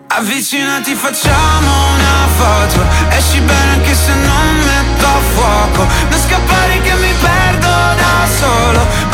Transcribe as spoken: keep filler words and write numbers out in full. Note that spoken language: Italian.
Avvicinati, facciamo una foto. Esci bene anche se non metto a fuoco. Non scappare che mi perdo da solo.